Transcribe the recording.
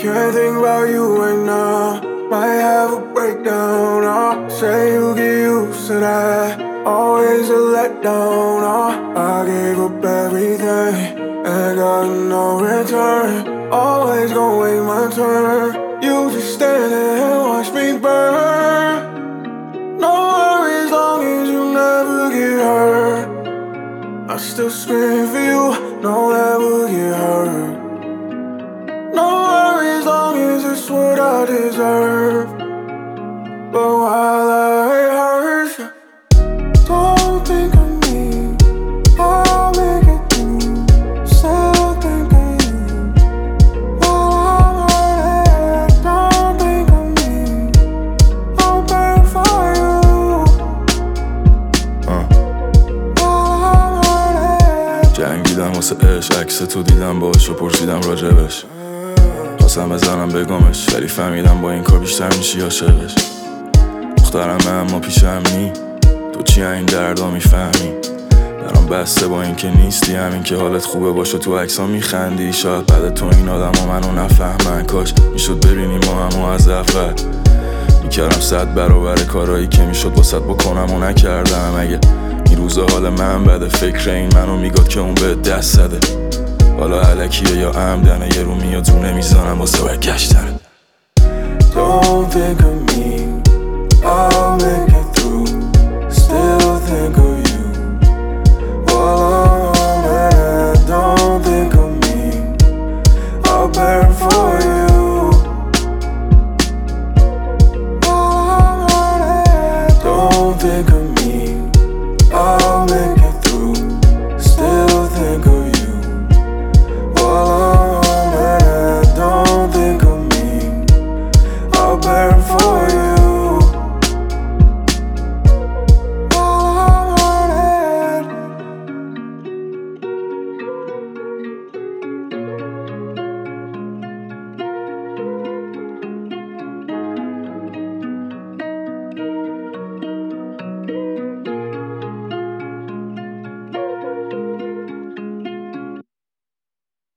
Can't think about you right now. Might have a breakdown. Say you get used to that. Always a letdown. I gave up everything and got no return. Always gon' wait my turn. You just stand there and watch me burn. No worries, long as you never get hurt. I still scream for you, don't ever get hurt. No worries, long as it's what I deserve. But while I hurt you, don't think of me, I'll make it through. Still think of you. While I'm hurting, don't think of me, I'll burn for you. While I'm hurting. جنگیدم واسه عشق، عکس تو دیدم باش و پرسیدم راجبش. خواستم بزنم بگمش ولی فهمیدم با این کار بیشتر میشی عاشقش. دخترمه اما پیشم نی، تو چی این دردا میفهمی؟ برام بسته با این که نیستی، همین که حالت خوبه باشه تو عکسا میخندی. شاید بعد تو این آدم ها منو نفهمن، کاش میشد ببینی ما همو از اول. میکردم 100 برابر کارایی که میشد واسط بکنم و نکردم. اگه این روزا حال من بده، فکر این منو میگاد که اون به دست زده. حالا علکیه یا عمدنه، یه رو میاد رو نمیزانم واسه برگشتن. Don't think of me, I'll make